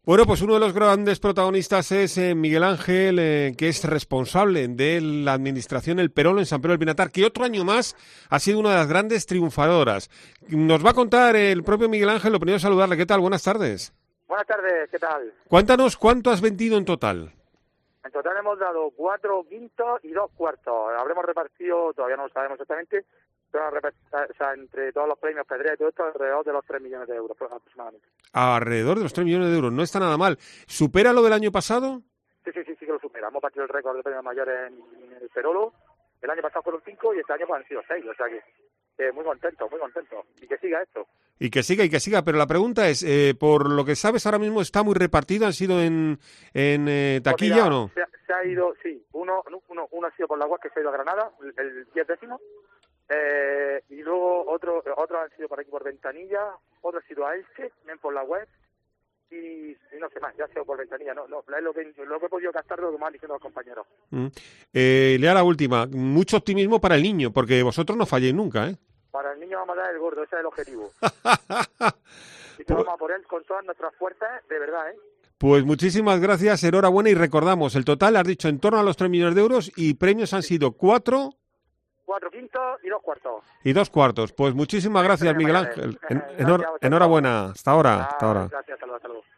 Bueno, pues uno de los grandes protagonistas es Miguel Ángel, que es responsable de la administración El Perolo en San Pedro del Pinatar, que otro año más ha sido una de las grandes triunfadoras. Nos va a contar el propio Miguel Ángel. Lo primero es saludarle. ¿Qué tal? Buenas tardes. Buenas tardes, ¿qué tal? Cuéntanos cuánto has vendido en total. En total hemos dado 4 quintos y 2 cuartos. Habremos repartido, todavía no lo sabemos exactamente, pero entre todos los premios Pedrea y todo esto, alrededor de los 3 millones de euros aproximadamente. Alrededor de los 3 millones de euros. No está nada mal. ¿Supera lo del año pasado? Sí que lo supera. Hemos batido el récord de premios mayores en el Perolo. El año pasado fueron 5 y este año pues han sido 6. O sea que muy contento, muy contento. Y que siga esto. Y que siga, pero la pregunta es, por lo que sabes ahora mismo está muy repartido, ¿han sido en taquilla pues mira, o no? Se ha ido, sí, uno ha sido por la UAS, que se ha ido a Granada, el 10º, y luego otro han sido por aquí por Ventanilla, otro ha sido a Elche, también por la web, y no sé más, ya ha sido por Ventanilla, no es lo que he podido gastar, lo que me han diciendo los compañeros. Lea la última, mucho optimismo para el niño, porque vosotros no falléis nunca, ¿eh? Para el niño vamos a dar el gordo, ese es el objetivo. Y que vamos a por él con todas nuestras fuerzas, de verdad, ¿eh? Pues muchísimas gracias, enhorabuena, y recordamos, el total has dicho en torno a los 3 millones de euros y premios han sido 4... 4 quintos y 2 cuartos. Y 2 cuartos. Pues muchísimas gracias, Miguel Ángel. Gracias, Enhorabuena. Hasta ahora. Gracias, hasta luego.